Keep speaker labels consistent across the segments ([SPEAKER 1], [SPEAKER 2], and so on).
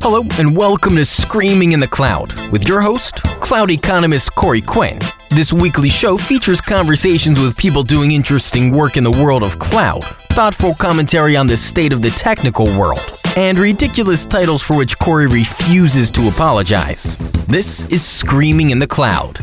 [SPEAKER 1] Hello, and welcome to Screaming in the Cloud with your host, cloud economist Corey Quinn. This weekly show features conversations with people doing interesting work in the world of cloud, thoughtful commentary on the state of the technical world, and ridiculous titles for which Corey refuses to apologize. This is Screaming in the Cloud.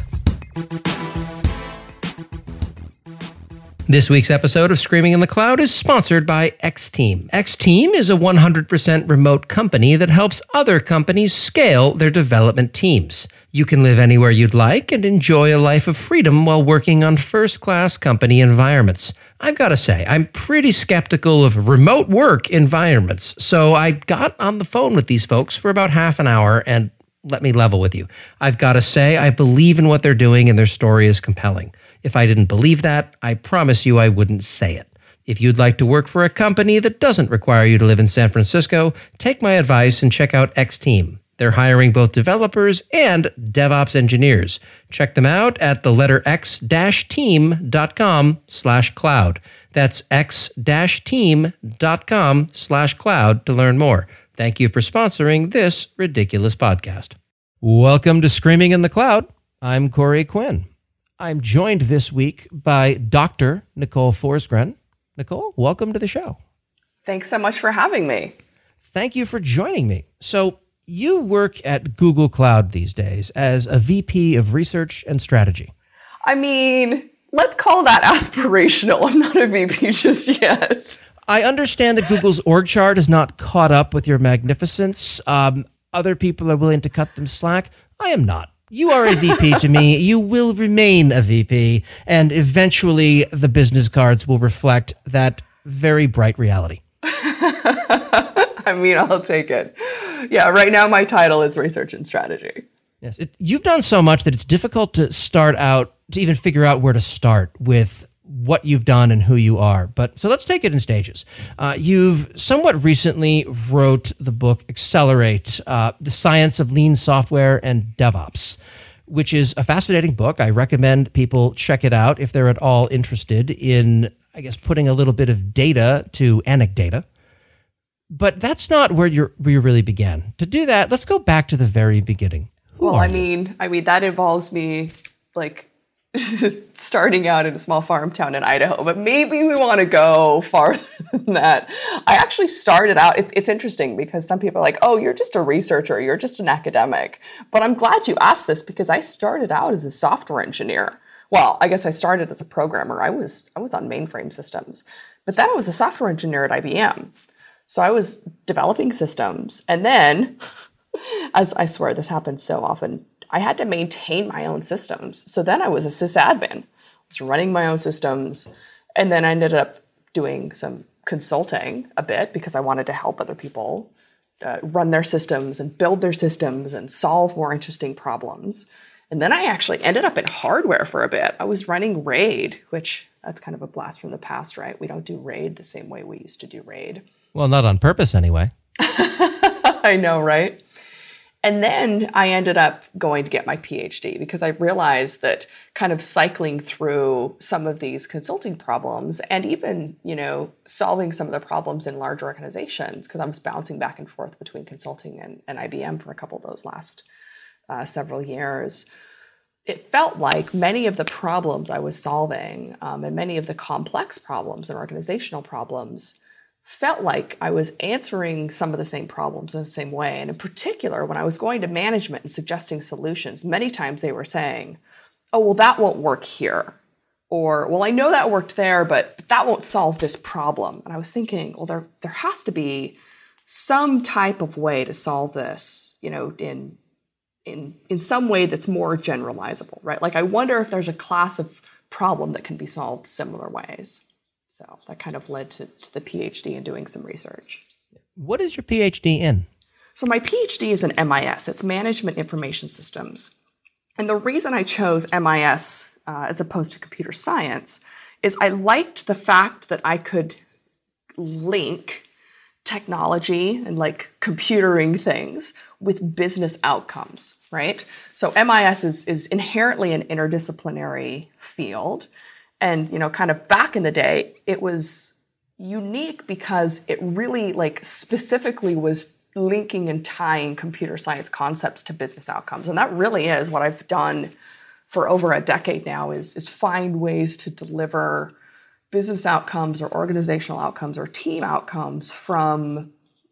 [SPEAKER 2] This week's episode of Screaming in the Cloud is sponsored by X-Team. X-Team is a 100% remote company that helps other companies scale their development teams. You can live anywhere you'd like and enjoy a life of freedom while working on first-class company environments. I've got to say, I'm pretty skeptical of remote work environments, so I got on the phone with these folks for about half an hour, and let me level with you. I've got to say, I believe in what they're doing and their story is compelling. If I didn't believe that, I promise you I wouldn't say it. If you'd like to work for a company that doesn't require you to live in San Francisco, take my advice and check out X-Team. They're hiring both developers and DevOps engineers. Check them out at the letter x-team.com/cloud. That's x-team.com/cloud to learn more. Thank you for sponsoring this ridiculous podcast. Welcome to Screaming in the Cloud. I'm Corey Quinn. I'm joined this week by Dr. Nicole Forsgren. Nicole, welcome to the show.
[SPEAKER 3] Thanks so much for having me.
[SPEAKER 2] Thank you for joining me. So you work at Google Cloud these days as a VP of Research and Strategy.
[SPEAKER 3] I mean, let's call that aspirational. I'm not a VP just yet.
[SPEAKER 2] I understand that Google's org chart is not caught up with your magnificence. Other people are willing to cut them slack. I am not. You are a VP to me. You will remain a VP, and eventually the business cards will reflect that very bright reality.
[SPEAKER 3] I mean, I'll take it. Yeah, right now my title is Research and Strategy.
[SPEAKER 2] Yes, you've done so much that it's difficult to even figure out where to start with what you've done and who you are. So let's take it in stages. You've somewhat recently wrote the book Accelerate, The Science of Lean Software and DevOps, which is a fascinating book. I recommend people check it out if they're at all interested in, putting a little bit of data to anecdata. But that's not where you really began. To do that, let's go back to the very beginning. Who are you?
[SPEAKER 3] I mean, that involves me, starting out in a small farm town in Idaho, but maybe we want to go farther than that. I actually started out, it's interesting because some people are like, oh, you're just a researcher, you're just an academic. But I'm glad you asked this because I started out as a software engineer. Well, I guess I started as a programmer. I was on mainframe systems, but then I was a software engineer at IBM. So I was developing systems, and then, as I swear this happens so often, I had to maintain my own systems. So then I was a sysadmin. I was running my own systems. And then I ended up doing some consulting a bit because I wanted to help other people run their systems and build their systems and solve more interesting problems. And then I actually ended up in hardware for a bit. I was running RAID, which that's kind of a blast from the past, right? We don't do RAID the same way we used to do RAID.
[SPEAKER 2] Well, not on purpose anyway.
[SPEAKER 3] I know, right? And then I ended up going to get my PhD because I realized that kind of cycling through some of these consulting problems and even, solving some of the problems in large organizations, because I was bouncing back and forth between consulting and IBM for a couple of those last several years. It felt like many of the problems I was solving and many of the complex problems and organizational problems felt like I was answering some of the same problems in the same way. And in particular, when I was going to management and suggesting solutions, many times they were saying, oh, well, that won't work here. Or, well, I know that worked there, but that won't solve this problem. And I was thinking, well, there has to be some type of way to solve this, in some way that's more generalizable, right? Like, I wonder if there's a class of problem that can be solved similar ways. So that kind of led to the PhD and doing some research.
[SPEAKER 2] What is your PhD in?
[SPEAKER 3] So my PhD is in MIS. It's Management Information Systems. And the reason I chose MIS as opposed to computer science is I liked the fact that I could link technology and computering things with business outcomes, right? So MIS is inherently an interdisciplinary field. And, kind of back in the day, it was unique because it really specifically was linking and tying computer science concepts to business outcomes. And that really is what I've done for over a decade now, is find ways to deliver business outcomes or organizational outcomes or team outcomes from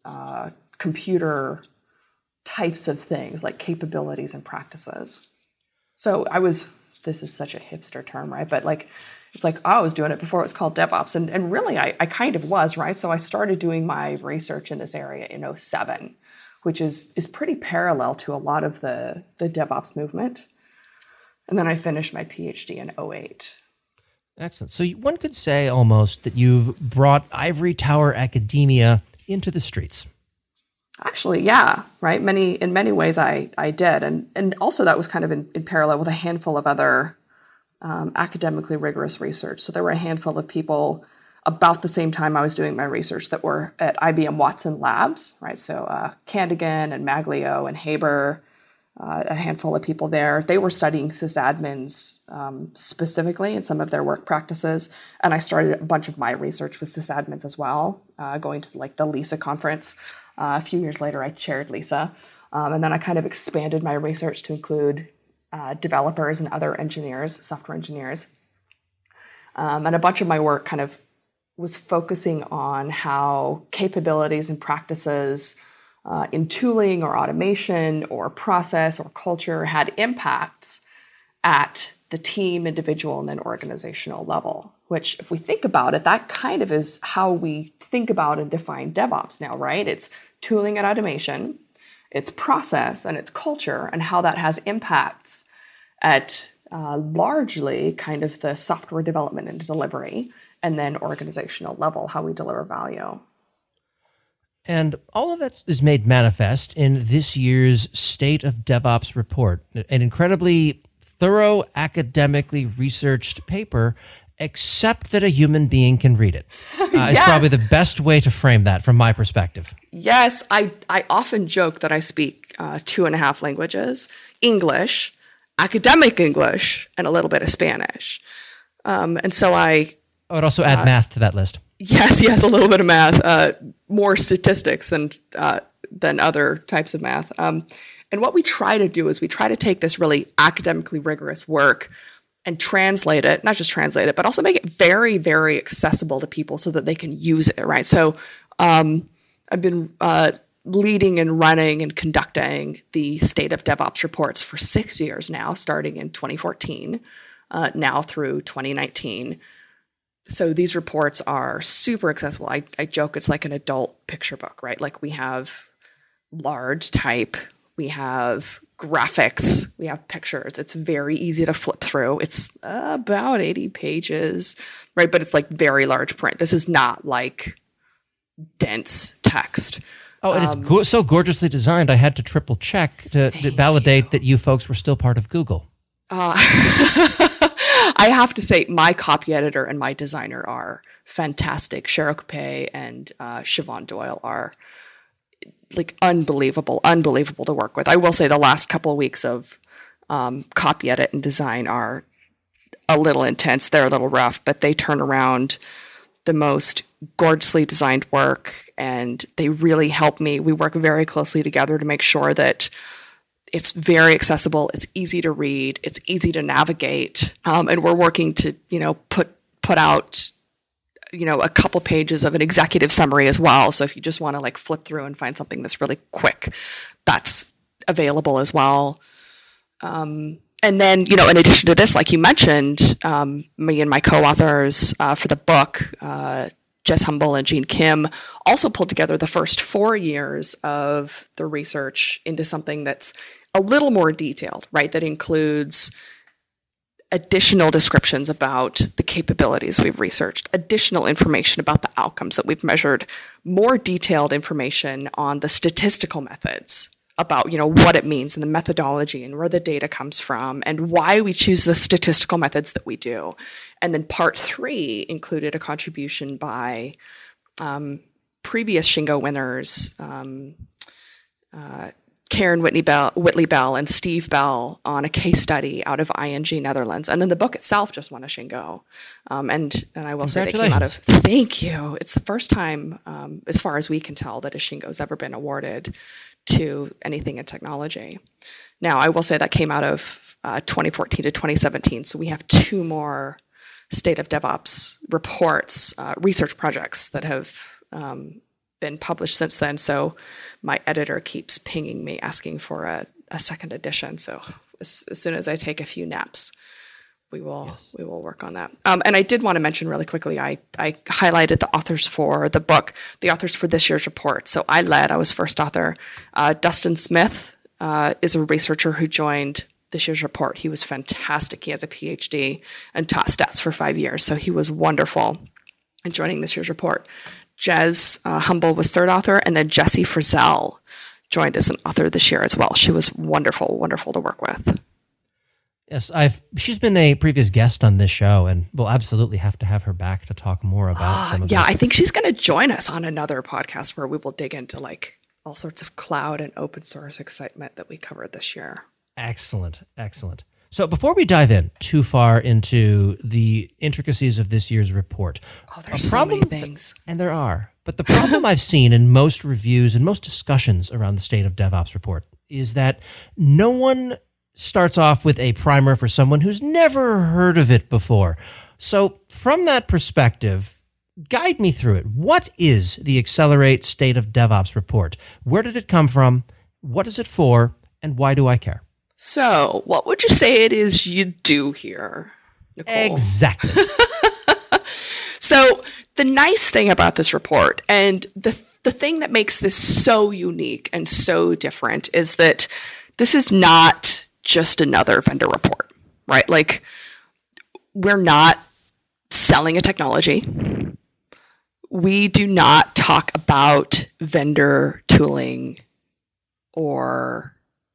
[SPEAKER 3] computer types of things like capabilities and practices. So this is such a hipster term, right? But it's like I was doing it before it was called DevOps. And really, I kind of was, right? So I started doing my research in this area in 2007, which is pretty parallel to a lot of the DevOps movement. And then I finished my PhD in 2008.
[SPEAKER 2] Excellent. So one could say almost that you've brought ivory tower academia into the streets.
[SPEAKER 3] Actually, yeah, right. In many ways, I did, and also that was kind of in parallel with a handful of other academically rigorous research. So there were a handful of people about the same time I was doing my research that were at IBM Watson Labs, right? So Candigan and Maglio and Haber, a handful of people there. They were studying sysadmins specifically in some of their work practices, and I started a bunch of my research with sysadmins as well, going to the LISA conference. A few years later, I chaired LISA, and then I kind of expanded my research to include developers and other engineers, software engineers. And a bunch of my work kind of was focusing on how capabilities and practices in tooling or automation or process or culture had impacts at the team, individual, and then organizational level, which if we think about it, that kind of is how we think about and define DevOps now, right? It's tooling and automation, it's process, and it's culture, and how that has impacts at largely kind of the software development and delivery, and then organizational level, how we deliver value.
[SPEAKER 2] And all of that is made manifest in this year's State of DevOps report, an incredibly thorough, academically researched paper, except that a human being can read it. Yes. It's probably the best way to frame that from my perspective.
[SPEAKER 3] Yes, I often joke that I speak 2.5 languages, English, academic English, and a little bit of Spanish. And so I
[SPEAKER 2] would also add math to that list.
[SPEAKER 3] Yes, a little bit of math, more statistics than other types of math. And what we try to do is we try to take this really academically rigorous work and translate it, not just translate it, but also make it very, very accessible to people so that they can use it, right? So I've been leading and running and conducting the State of DevOps reports for 6 years now, starting in 2014, now through 2019. So these reports are super accessible. I joke it's like an adult picture book, right? Like we have large type, we have graphics, we have pictures. It's very easy to flip through. It's about 80 pages, right? But it's like very large print. This is not like dense text.
[SPEAKER 2] Oh, and it's so gorgeously designed. I had to triple check to validate that you folks were still part of Google.
[SPEAKER 3] I have to say, my copy editor and my designer are fantastic. Cheryl Coupe and Siobhan Doyle are like unbelievable to work with. I will say the last couple of weeks of copy edit and design are a little intense. They're a little rough, but they turn around the most gorgeously designed work, and they really help me. We work very closely together to make sure that it's very accessible, it's easy to read, it's easy to navigate, and we're working to, put out, a couple pages of an executive summary as well. So if you just want to like flip through and find something that's really quick, that's available as well. And then, in addition to this, like you mentioned, me and my co-authors for the book, Jess Humble and Jean Kim, also pulled together the first 4 years of the research into something that's a little more detailed, right? That includes additional descriptions about the capabilities we've researched, additional information about the outcomes that we've measured, more detailed information on the statistical methods about, what it means and the methodology and where the data comes from and why we choose the statistical methods that we do. And then part 3 included a contribution by previous Shingo winners, Karen Whitley Bell and Steve Bell on a case study out of ING Netherlands. And then the book itself just won a Shingo. And I will say they came out of, thank you. It's the first time, as far as we can tell, that a Shingo has ever been awarded to anything in technology. Now, I will say that came out of 2014 to 2017. So we have 2 more State of DevOps reports, research projects that have been published since then. So my editor keeps pinging me asking for a second edition. So as soon as I take a few naps, we will work on that. And I did want to mention really quickly, I highlighted the authors for the book, the authors for this year's report. So I was first author. Dustin Smith is a researcher who joined this year's report. He was fantastic. He has a PhD and taught stats for 5 years. So he was wonderful in joining this year's report. Jez Humble was third author, and then Jessie Frizzell joined as an author this year as well. She was wonderful to work with.
[SPEAKER 2] Yes, she's been a previous guest on this show, and we'll absolutely have to have her back to talk more about some of this.
[SPEAKER 3] Yeah, I think she's going to join us on another podcast where we will dig into like all sorts of cloud and open source excitement that we covered this year.
[SPEAKER 2] Excellent. So before we dive in too far into the intricacies of this year's report,
[SPEAKER 3] there's so many things.
[SPEAKER 2] And there are. But the problem I've seen in most reviews and most discussions around the State of DevOps report is that no one starts off with a primer for someone who's never heard of it before. So from that perspective, guide me through it. What is the Accelerate State of DevOps report? Where did it come from? What is it for? And why do I care?
[SPEAKER 3] So, what would you say it is you do here, Nicole?
[SPEAKER 2] Exactly.
[SPEAKER 3] So, the nice thing about this report, and the thing that makes this so unique and so different, is that this is not just another vendor report, right? Like, we're not selling a technology. We do not talk about vendor tooling or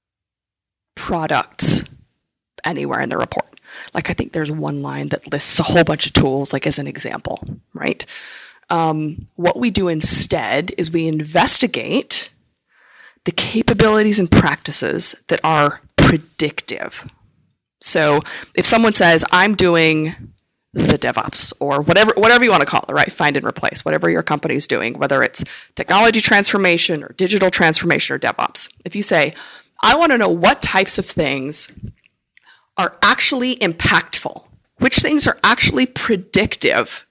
[SPEAKER 3] products anywhere in the report. Like, I think there's one line that lists a whole bunch of tools, like as an example, right? What we do instead is we investigate the capabilities and practices that are predictive. So if someone says, I'm doing the DevOps or whatever you want to call it, right? Find and replace, whatever your company is doing, whether it's technology transformation or digital transformation or DevOps. If you say, I want to know what types of things are actually impactful, which things are actually predictive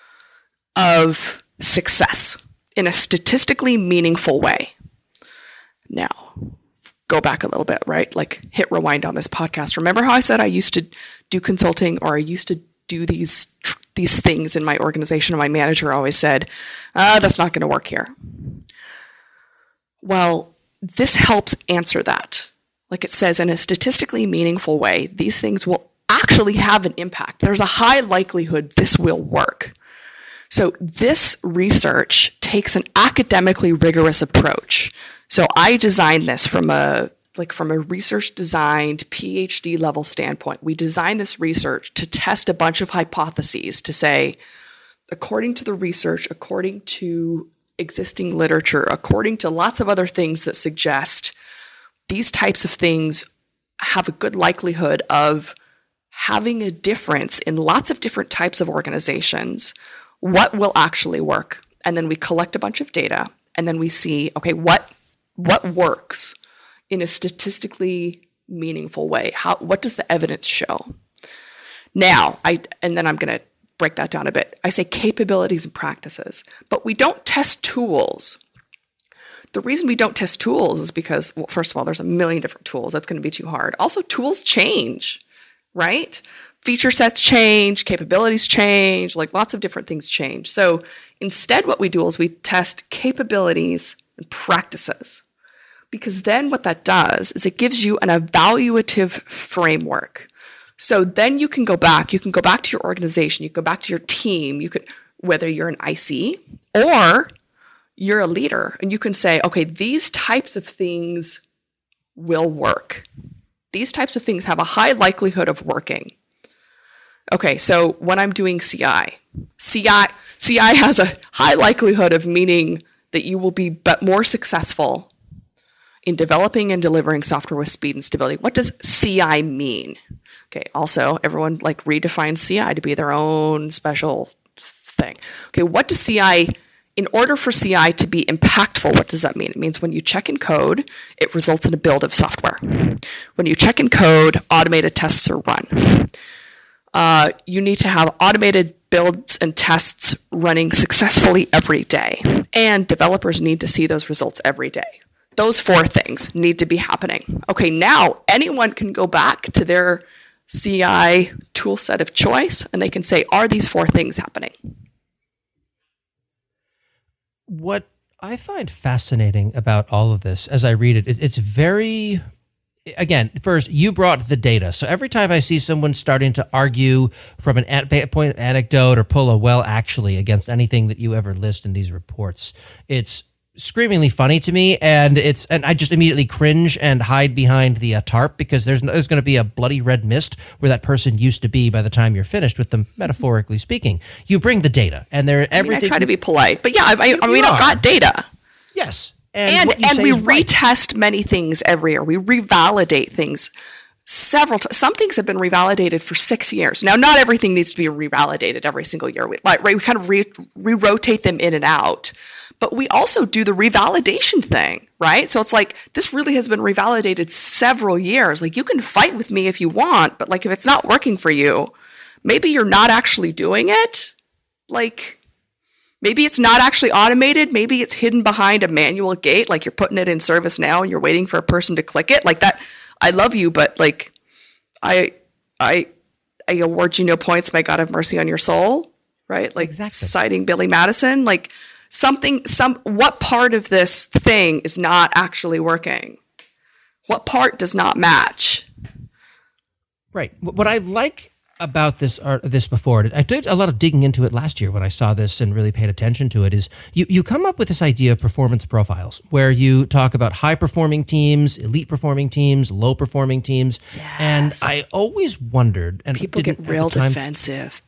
[SPEAKER 3] of success in a statistically meaningful way. Now, go back a little bit, right? Like hit rewind on this podcast. Remember how I said I used to do consulting, or I used to do these things in my organization, and my manager always said, that's not going to work here. Well, this helps answer that. Like it says, in a statistically meaningful way, these things will actually have an impact. There's a high likelihood this will work. So this research takes an academically rigorous approach. So I designed this from a research designed PhD level standpoint. We designed this research to test a bunch of hypotheses to say, according to the research, according to existing literature, according to lots of other things that suggest these types of things have a good likelihood of having a difference in lots of different types of organizations, what will actually work? And then we collect a bunch of data, and then we see, okay, what works in a statistically meaningful way? What does the evidence show? Now, and then I'm going to break that down a bit. I say capabilities and practices, but we don't test tools. The reason we don't test tools is because, well, first of all, there's a million different tools. That's going to be too hard. Also, tools change, right? Feature sets change, capabilities change, like lots of different things change. So instead, what we do is we test capabilities and practices, because then what that does is it gives you an evaluative framework. So then you can go back to your organization, you can go back to your team, whether you're an IC or you're a leader, and you can say, okay, these types of things will work. These types of things have a high likelihood of working. Okay, so when I'm doing CI has a high likelihood of meaning that you will be more successful in developing and delivering software with speed and stability. What does CI mean? Okay, also, everyone like redefines CI to be their own special thing. Okay, what does CI, in order for CI to be impactful, what does that mean? It means when you check in code, it results in a build of software. When you check in code, automated tests are run. You need to have automated builds and tests running successfully every day. And developers need to see those results every day. Those 4 things need to be happening. Okay, now anyone can go back to their CI tool set of choice and they can say, are these 4 things happening?
[SPEAKER 2] What I find fascinating about all of this as I read it, it's very... Again, first, you brought the data. So every time I see someone starting to argue from an point anecdote or pull a well actually against anything that you ever list in these reports, it's screamingly funny to me, and I just immediately cringe and hide behind the tarp, because there's going to be a bloody red mist where that person used to be by the time you're finished with them, metaphorically speaking. You bring the data, and everything.
[SPEAKER 3] I try to be polite, but yeah, I mean, I've got data.
[SPEAKER 2] Yes.
[SPEAKER 3] And we retest many things every year. We revalidate things several times. Some things have been revalidated for 6 years. Now, not everything needs to be revalidated every single year. We kind of re-rotate them in and out. But we also do the revalidation thing, right? So it's like, this really has been revalidated several years. Like, you can fight with me if you want, but like, if it's not working for you, maybe you're not actually doing it. Like, maybe it's not actually automated. Maybe it's hidden behind a manual gate, like you're putting it in ServiceNow and you're waiting for a person to click it. Like that, I love you, but like, I award you no points. May God have mercy on your soul, right? Like, exactly. Citing Billy Madison, like what part of this thing is not actually working? What part does not match?
[SPEAKER 2] Right. What I like about this before, I did a lot of digging into it last year when I saw this and really paid attention to it, is you come up with this idea of performance profiles where you talk about high performing teams, elite performing teams, low performing teams. Yes. And I always wondered, and
[SPEAKER 3] people get real defensive.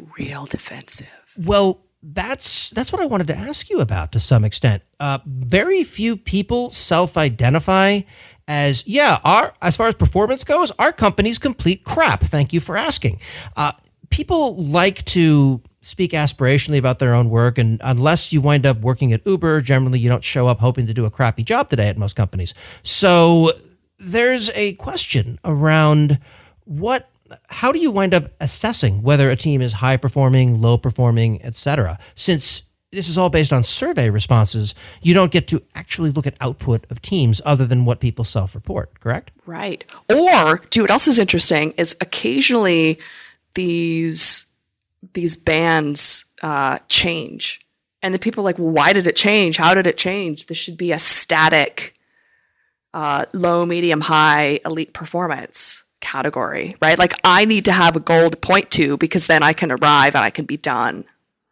[SPEAKER 2] Well, that's what I wanted to ask you about to some extent. Very few people self-identify as far as performance goes, our company's complete crap. Thank you for asking. People like to speak aspirationally about their own work, and unless you wind up working at Uber, generally you don't show up hoping to do a crappy job today at most companies. So there's a question around how do you wind up assessing whether a team is high performing, low performing, etc.? Since this is all based on survey responses, you don't get to actually look at output of teams other than what people self-report, correct?
[SPEAKER 3] Right. Or, what else is interesting is occasionally these bands change. And the people are like, well, why did it change? How did it change? This should be a static low, medium, high, elite performance category, right? Like, I need to have a goal to point to because then I can arrive and I can be done.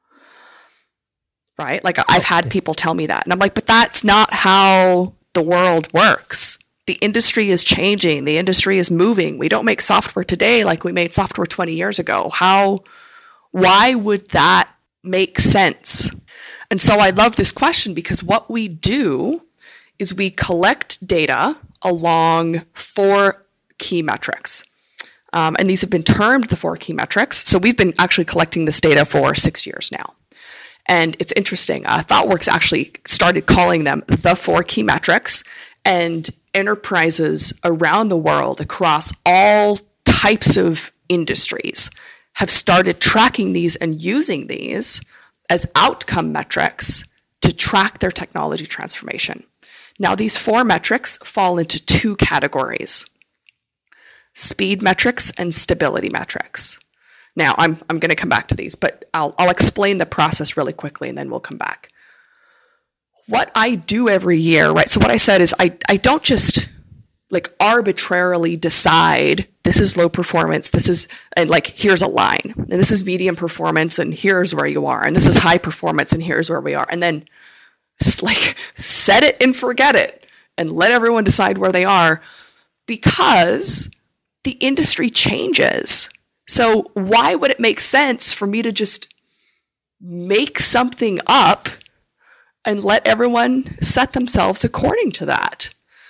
[SPEAKER 3] Right? Like, I've had people tell me that. And I'm like, but that's not how the world works. The industry is changing. The industry is moving. We don't make software today like we made software 20 years ago. Why would that make sense? And so I love this question, because what we do is we collect data along 4 key metrics. And these have been termed the 4 key metrics. So we've been actually collecting this data for 6 years now. And it's interesting. ThoughtWorks actually started calling them the 4 key metrics, and enterprises around the world across all types of industries have started tracking these and using these as outcome metrics to track their technology transformation. Now, these 4 metrics fall into 2 categories: speed metrics and stability metrics. Now, I'm going to come back to these, but I'll explain the process really quickly, and then we'll come back. What I do every year, right? So what I said is I don't just like arbitrarily decide this is low performance, and like, here's a line, and this is medium performance, and here's where you are, and this is high performance, and here's where we are, and then just like set it and forget it, and let everyone decide where they are, because the industry changes. So why would it make sense for me to just make something up and let everyone set themselves according to that?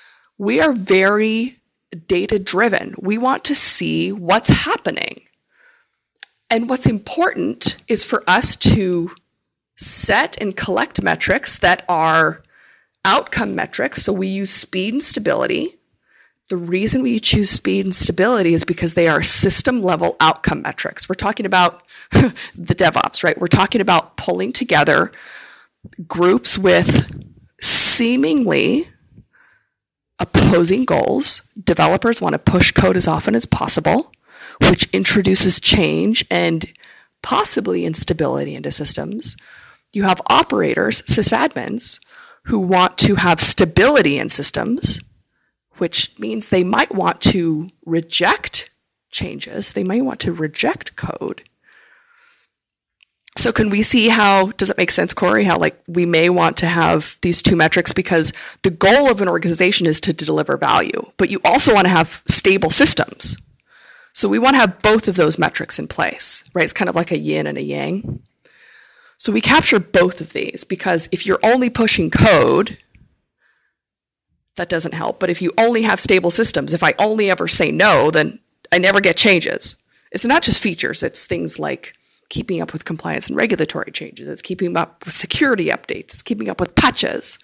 [SPEAKER 3] We are very data-driven. We want to see what's happening. And what's important is for us to set and collect metrics that are outcome metrics. So we use speed and stability. The reason we choose speed and stability is because they are system-level outcome metrics. We're talking about the DevOps, right? We're talking about pulling together groups with seemingly opposing goals. Developers want to push code as often as possible, which introduces change and possibly instability into systems. You have operators, sysadmins, who want to have stability in systems, which means they might want to reject changes. They might want to reject code. So can we see how, does it make sense, Corey, how like we may want to have these two metrics because the goal of an organization is to deliver value, but you also want to have stable systems. So we want to have both of those metrics in place, right? It's kind of like a yin and a yang. So we capture both of these because if you're only pushing code, that doesn't help. But if you only have stable systems, if I only ever say no, then I never get changes. It's not just features. It's things like keeping up with compliance and regulatory changes. It's keeping up with security updates. It's keeping up with patches.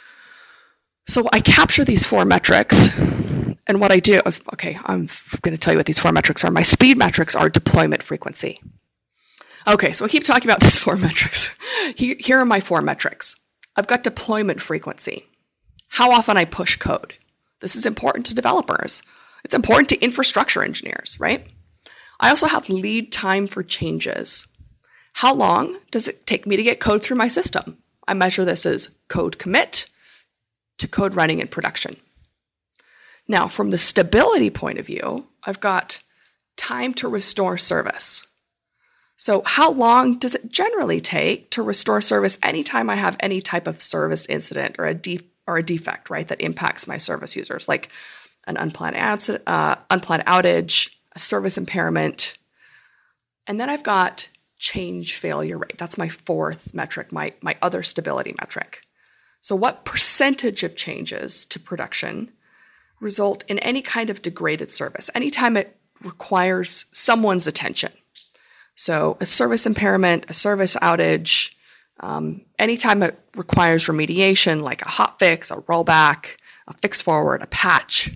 [SPEAKER 3] So I capture these 4 metrics. And what I do, okay, I'm going to tell you what these 4 metrics are. My speed metrics are deployment frequency. Okay, so I keep talking about these 4 metrics. Here are my 4 metrics. I've got deployment frequency. How often I push code. This is important to developers. It's important to infrastructure engineers, right? I also have lead time for changes. How long does it take me to get code through my system? I measure this as code commit to code running in production. Now, from the stability point of view, I've got time to restore service. So how long does it generally take to restore service anytime I have any type of service incident or a defect, right, that impacts my service users, like an unplanned outage, a service impairment. And then I've got change failure rate. That's my 4th metric, my other stability metric. So what percentage of changes to production result in any kind of degraded service, anytime it requires someone's attention? So a service impairment, a service outage, anytime it requires remediation, like a hotfix, a rollback, a fix forward, a patch.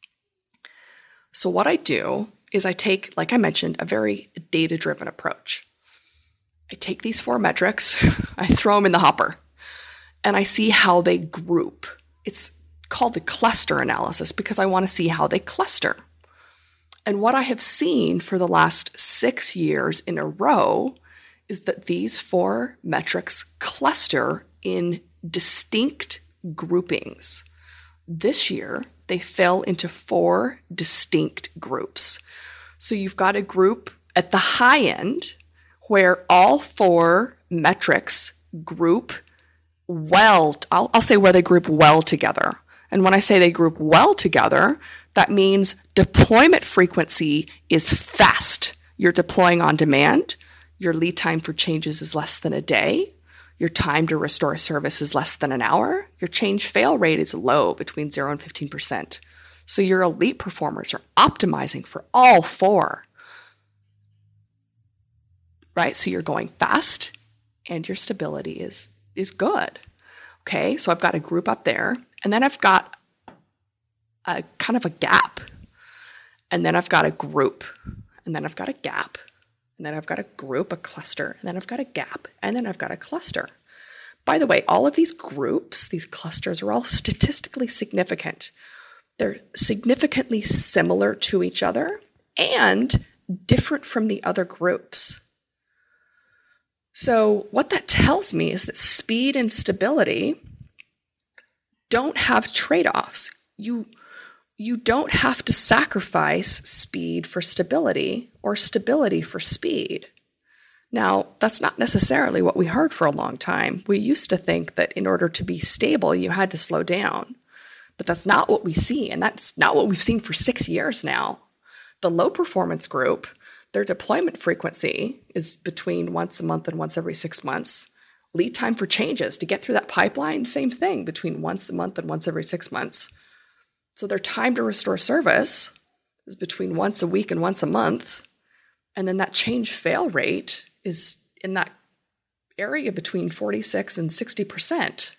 [SPEAKER 3] So what I do is I take, like I mentioned, a very data-driven approach. I take these 4 metrics, I throw them in the hopper, and I see how they group. It's called the cluster analysis because I want to see how they cluster. And what I have seen for the last 6 years in a row is that these 4 metrics cluster in distinct groupings. This year, they fell into 4 distinct groups. So you've got a group at the high end where all 4 metrics group well. I'll say where they group well together. And when I say they group well together, that means deployment frequency is fast. You're deploying on demand. Your lead time for changes is less than a day. Your time to restore service is less than an hour. Your change fail rate is low, between 0 and 15%. So your elite performers are optimizing for all 4. Right? So you're going fast and your stability is good. Okay, so I've got a group up there, and then I've got a kind of a gap, and then I've got a group, and then I've got a gap, and then I've got a group, a cluster, and then I've got a gap, and then I've got a cluster. By the way, all of these groups, these clusters, are all statistically significant. They're significantly similar to each other and different from the other groups. So what that tells me is that speed and stability don't have trade-offs. You don't have to sacrifice speed for stability or stability for speed. Now, that's not necessarily what we heard for a long time. We used to think that in order to be stable, you had to slow down. But that's not what we see, and that's not what we've seen for 6 years now. The low performance group, their deployment frequency is between once a month and once every 6 months. Lead time for changes to get through that pipeline, same thing, between once a month and once every 6 months. So their time to restore service is between once a week and once a month. And then that change fail rate is in that area between 46 and 60%.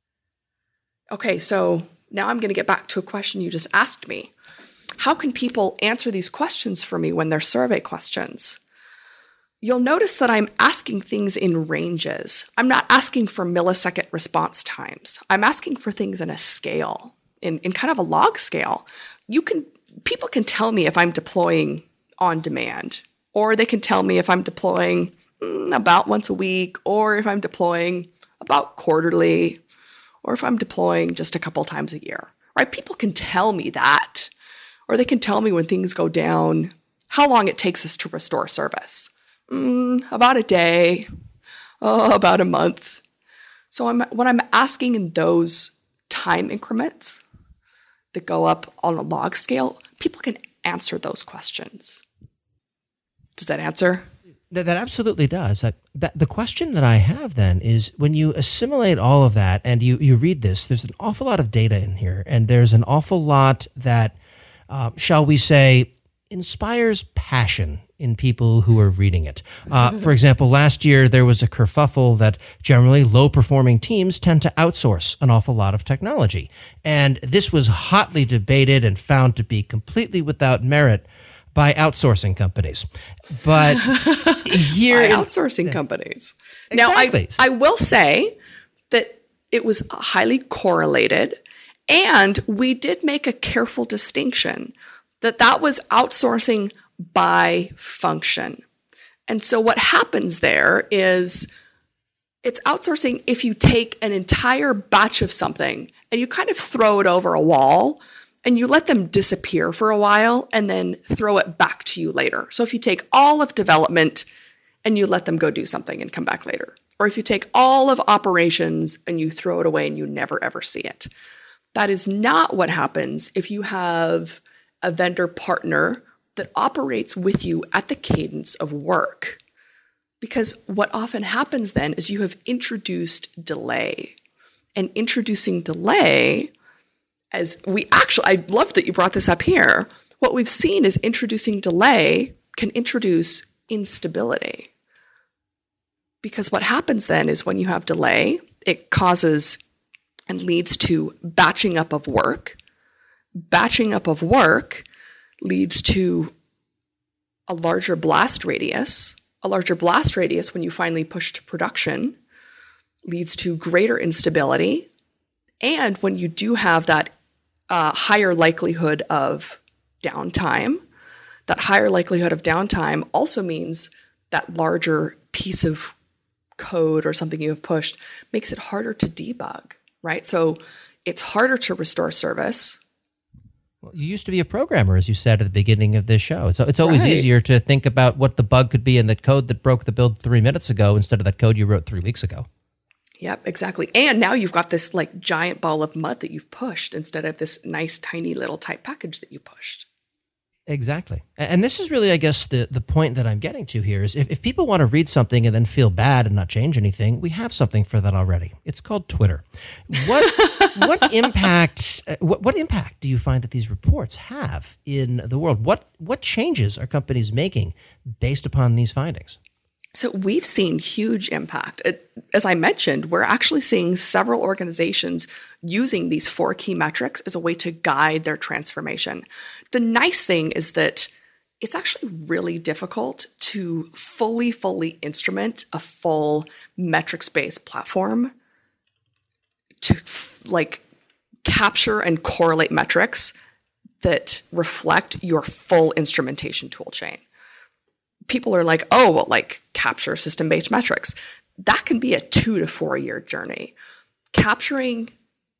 [SPEAKER 3] Okay, so now I'm going to get back to a question you just asked me. How can people answer these questions for me when they're survey questions? You'll notice that I'm asking things in ranges. I'm not asking for millisecond response times. I'm asking for things in a scale, in kind of a log scale. People can tell me if I'm deploying on demand, or they can tell me if I'm deploying about once a week, or if I'm deploying about quarterly, or if I'm deploying just a couple times a year, right? People can tell me that, or they can tell me when things go down, how long it takes us to restore service. About a day, about a month. So when I'm asking in those time increments that go up on a log scale, people can answer those questions. Does that answer?
[SPEAKER 2] That absolutely does. The question that I have then is, when you assimilate all of that and you read this, there's an awful lot of data in here, and there's an awful lot that, shall we say, inspires passion in people who are reading it. For example, last year there was a kerfuffle that generally low-performing teams tend to outsource an awful lot of technology. And this was hotly debated and found to be completely without merit by outsourcing companies. But here...
[SPEAKER 3] By outsourcing companies.
[SPEAKER 2] Exactly.
[SPEAKER 3] Now, I will say that it was highly correlated, and we did make a careful distinction that was outsourcing by function. And so what happens there is it's outsourcing if you take an entire batch of something and you kind of throw it over a wall and you let them disappear for a while and then throw it back to you later. So if you take all of development and you let them go do something and come back later, or if you take all of operations and you throw it away and you never ever see it. That is not what happens if you have a vendor partner that operates with you at the cadence of work. Because what often happens then is you have introduced delay. And introducing delay, I love that you brought this up here. What we've seen is introducing delay can introduce instability. Because what happens then is when you have delay, it causes and leads to batching up of work. Batching up of work leads to a larger blast radius. A larger blast radius, when you finally push to production, leads to greater instability. And when you do have that higher likelihood of downtime, that higher likelihood of downtime also means that larger piece of code or something you have pushed makes it harder to debug, right? So it's harder to restore service.
[SPEAKER 2] Well, you used to be a programmer, as you said at the beginning of this show. It's always easier to think about what the bug could be in the code that broke the build 3 minutes ago instead of that code you wrote 3 weeks ago.
[SPEAKER 3] Yep, exactly. And now you've got this like giant ball of mud that you've pushed instead of this nice tiny little type package that you pushed.
[SPEAKER 2] Exactly. And this is really, I guess, the point that I'm getting to here is if people want to read something and then feel bad and not change anything, we have something for that already. It's called Twitter. What impact do you find that these reports have in the world? What changes are companies making based upon these findings?
[SPEAKER 3] So we've seen huge impact. As I mentioned, we're actually seeing several organizations using these 4 key metrics as a way to guide their transformation. The nice thing is that it's actually really difficult to fully instrument a full metrics-based platform to capture and correlate metrics that reflect your full instrumentation tool chain. People are like, oh, well, capture system-based metrics. That can be a 2 to 4 year journey. Capturing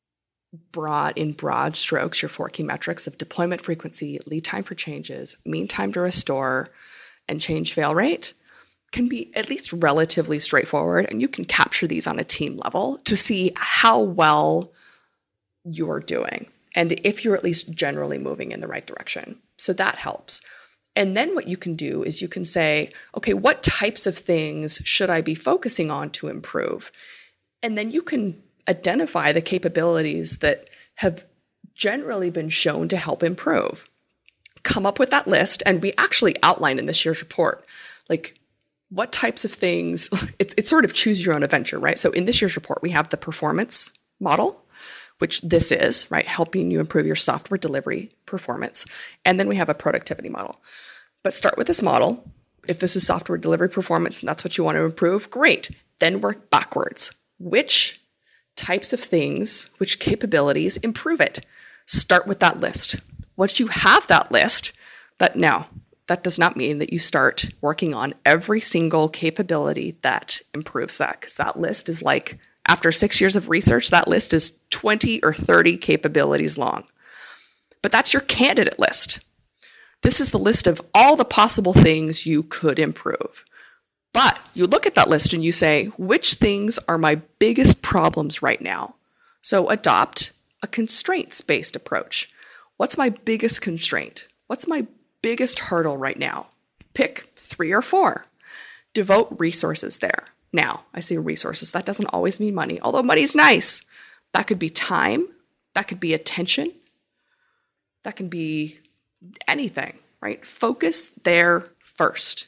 [SPEAKER 3] in broad strokes your 4 key metrics of deployment frequency, lead time for changes, mean time to restore, and change fail rate can be at least relatively straightforward. And you can capture these on a team level to see how well you're doing and if you're at least generally moving in the right direction. So that helps. And then what you can do is you can say, okay, what types of things should I be focusing on to improve? And then you can identify the capabilities that have generally been shown to help improve. Come up with that list, and we actually outline in this year's report, like what types of things, it's sort of choose your own adventure, right? So in this year's report, we have the performance model, which this is, right, helping you improve your software delivery performance. And then we have a productivity model. But start with this model. If this is software delivery performance and that's what you want to improve, great. Then work backwards. Which types of things, which capabilities improve it? Start with that list. Once you have that list, that does not mean that you start working on every single capability that improves that, because that list is like, after 6 years of research, that list is 20 or 30 capabilities long. But that's your candidate list. This is the list of all the possible things you could improve. But you look at that list and you say, which things are my biggest problems right now? So adopt a constraints-based approach. What's my biggest constraint? What's my biggest hurdle right now? Pick 3 or 4. Devote resources there. Now, I say resources. That doesn't always mean money, although money's nice. That could be time. That could be attention. That can be anything, right? Focus there first.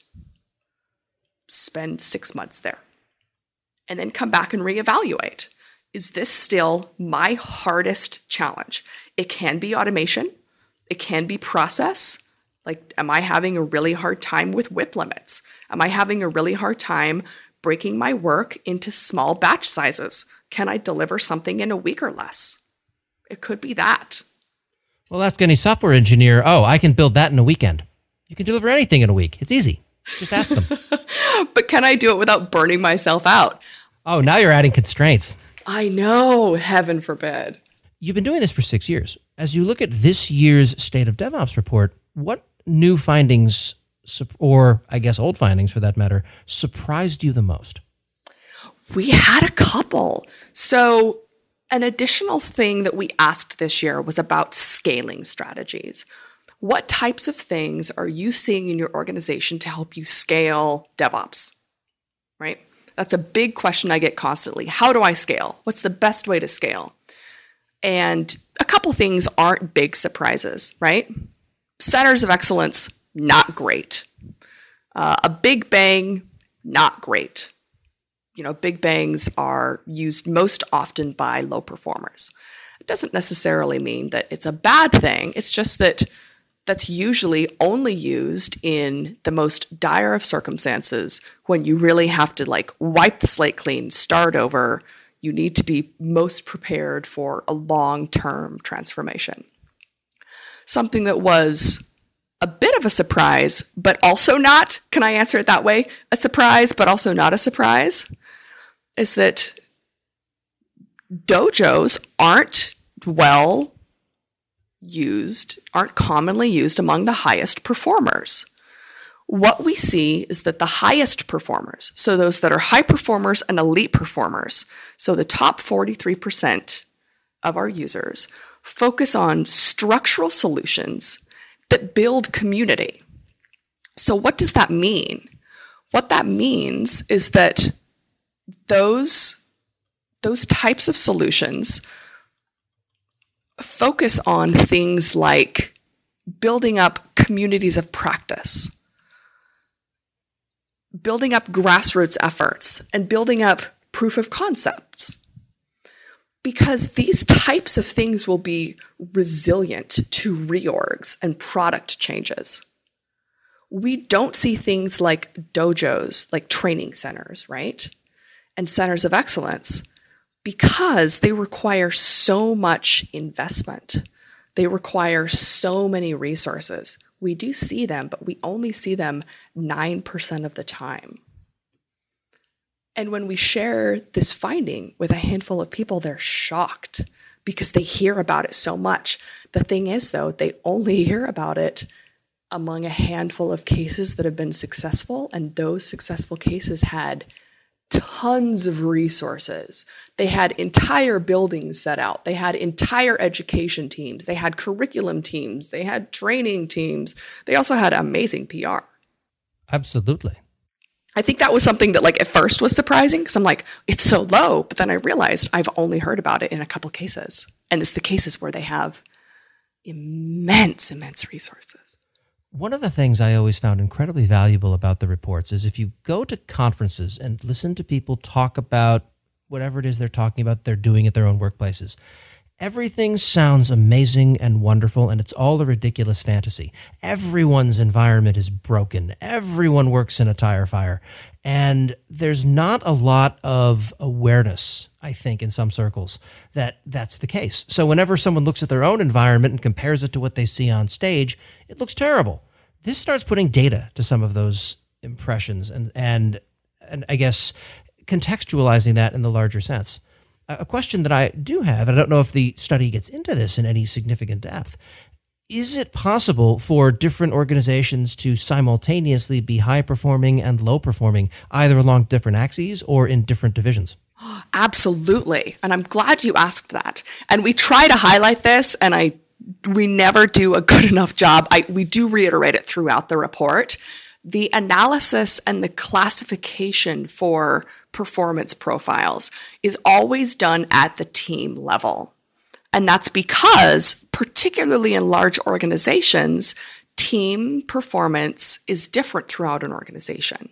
[SPEAKER 3] Spend 6 months there. And then come back and reevaluate. Is this still my hardest challenge? It can be automation. It can be process. Like, am I having a really hard time with WIP limits? Am I having a really hard time breaking my work into small batch sizes? Can I deliver something in a week or less? It could be that.
[SPEAKER 2] Well, ask any software engineer, I can build that in a weekend. You can deliver anything in a week. It's easy. Just ask them.
[SPEAKER 3] But can I do it without burning myself out?
[SPEAKER 2] Oh, now you're adding constraints.
[SPEAKER 3] I know, heaven forbid.
[SPEAKER 2] You've been doing this for 6 years. As you look at this year's State of DevOps report, what new findings, or I guess old findings for that matter, surprised you the most?
[SPEAKER 3] We had a couple. So an additional thing that we asked this year was about scaling strategies. What types of things are you seeing in your organization to help you scale DevOps, right? That's a big question I get constantly. How do I scale? What's the best way to scale? And a couple things aren't big surprises, right? Centers of excellence, not great. A big bang, not great. Big bangs are used most often by low performers. It doesn't necessarily mean that it's a bad thing. It's just that that's usually only used in the most dire of circumstances, when you really have to wipe the slate clean, start over. You need to be most prepared for a long-term transformation. Something that was a bit of a surprise, but also not, can I answer it that way? A surprise, but also not a surprise, is that dojos aren't commonly used among the highest performers. What we see is that the highest performers, so those that are high performers and elite performers, so the top 43% of our users, focus on structural solutions that build community. So what does that mean? What that means is that those types of solutions focus on things like building up communities of practice, building up grassroots efforts, and building up proof of concepts. Because these types of things will be resilient to reorgs and product changes. We don't see things like dojos, like training centers, right? And centers of excellence, because they require so much investment. They require so many resources. We do see them, but we only see them 9% of the time. And when we share this finding with a handful of people, they're shocked because they hear about it so much. The thing is, though, they only hear about it among a handful of cases that have been successful, and those successful cases had tons of resources. They had entire buildings set out. They had entire education teams. They had curriculum teams. They had training teams. They also had amazing PR.
[SPEAKER 2] Absolutely.
[SPEAKER 3] I think that was something that at first was surprising, because I'm like, it's so low. But then I realized I've only heard about it in a couple cases. And it's the cases where they have immense resources.
[SPEAKER 2] One of the things I always found incredibly valuable about the reports is if you go to conferences and listen to people talk about whatever it is they're talking about, they're doing at their own workplaces, everything sounds amazing and wonderful, and it's all a ridiculous fantasy. Everyone's environment is broken. Everyone works in a tire fire. And there's not a lot of awareness, I think, in some circles that that's the case. So whenever someone looks at their own environment and compares it to what they see on stage, it looks terrible. This starts putting data to some of those impressions and I guess contextualizing that in the larger sense. A question that I do have, and I don't know if the study gets into this in any significant depth, is it possible for different organizations to simultaneously be high-performing and low-performing, either along different axes or in different divisions?
[SPEAKER 3] Absolutely. And I'm glad you asked that. And we try to highlight this, and we never do a good enough job. We do reiterate it throughout the report. The analysis and the classification for performance profiles is always done at the team level. And that's because, particularly in large organizations, team performance is different throughout an organization.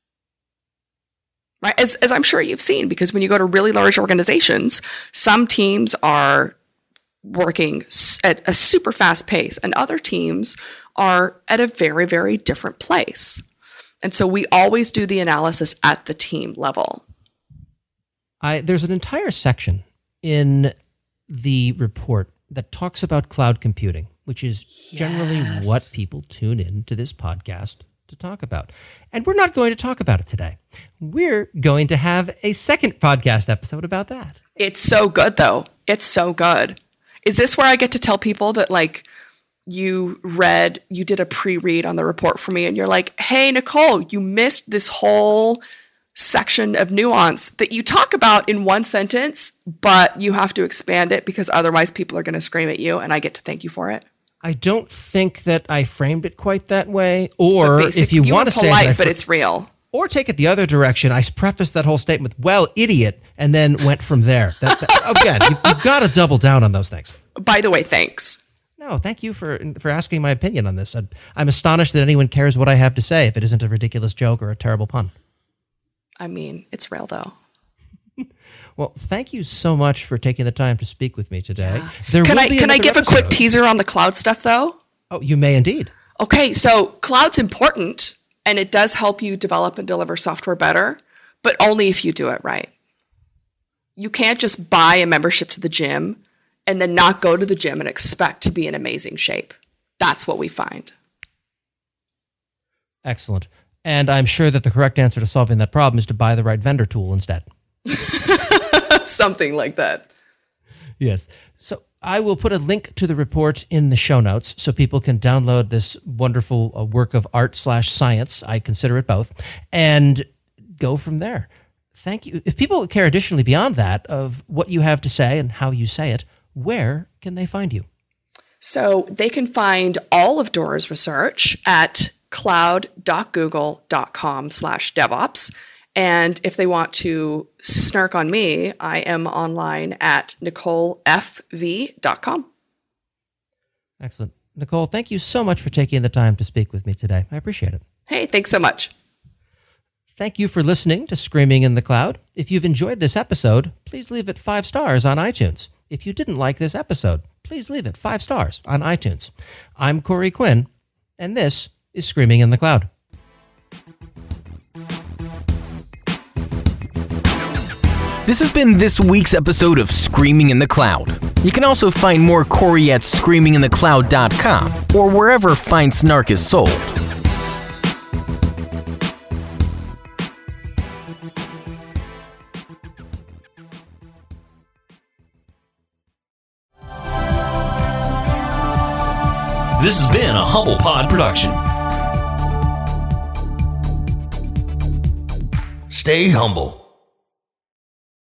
[SPEAKER 3] Right? As I'm sure you've seen, because when you go to really large organizations, some teams are working at a super fast pace and other teams are at a very, very different place. And so we always do the analysis at the team level.
[SPEAKER 2] There's an entire section in the report that talks about cloud computing, which is generally what people tune in to this podcast to talk about. And we're not going to talk about it today. We're going to have a second podcast episode about that.
[SPEAKER 3] It's so good, though. It's so good. Is this where I get to tell people that, like, you did a pre-read on the report for me, and you're like, hey, Nicole, you missed this whole section of nuance that you talk about in one sentence, but you have to expand it because otherwise people are going to scream at you, and I get to thank you for it?
[SPEAKER 2] I don't think that I framed it quite that way. Or if you want to say that,
[SPEAKER 3] but it's real.
[SPEAKER 2] Or take it the other direction. I prefaced that whole statement with, well, idiot, and then went from there. Again, you've got to double down on those things.
[SPEAKER 3] By the way, thanks.
[SPEAKER 2] No, thank you for asking my opinion on this. I'm astonished that anyone cares what I have to say if it isn't a ridiculous joke or a terrible pun.
[SPEAKER 3] I mean, it's real, though.
[SPEAKER 2] Well, thank you so much for taking the time to speak with me today. Yeah.
[SPEAKER 3] Can I give a quick teaser on the cloud stuff, though?
[SPEAKER 2] Oh, you may indeed.
[SPEAKER 3] Okay, so cloud's important, and it does help you develop and deliver software better, but only if you do it right. You can't just buy a membership to the gym and then not go to the gym and expect to be in amazing shape. That's what we find.
[SPEAKER 2] Excellent. And I'm sure that the correct answer to solving that problem is to buy the right vendor tool instead.
[SPEAKER 3] Something like that.
[SPEAKER 2] Yes. So I will put a link to the report in the show notes so people can download this wonderful work of art/science. I consider it both, and go from there. Thank you. If people care additionally beyond that of what you have to say and how you say it, where can they find you?
[SPEAKER 3] So they can find all of Dora's research at cloud.google.com/DevOps. And if they want to snark on me, I am online at NicoleFV.com.
[SPEAKER 2] Excellent. Nicole, thank you so much for taking the time to speak with me today. I appreciate it.
[SPEAKER 3] Hey, thanks so much.
[SPEAKER 2] Thank you for listening to Screaming in the Cloud. If you've enjoyed this episode, please leave it 5 stars on iTunes. If you didn't like this episode, please leave it 5 stars on iTunes. I'm Corey Quinn, and this is Screaming in the Cloud.
[SPEAKER 1] This has been this week's episode of Screaming in the Cloud. You can also find more Corey at screaminginthecloud.com or wherever fine snark is sold.
[SPEAKER 4] This has been a Humble Pod production. Stay humble.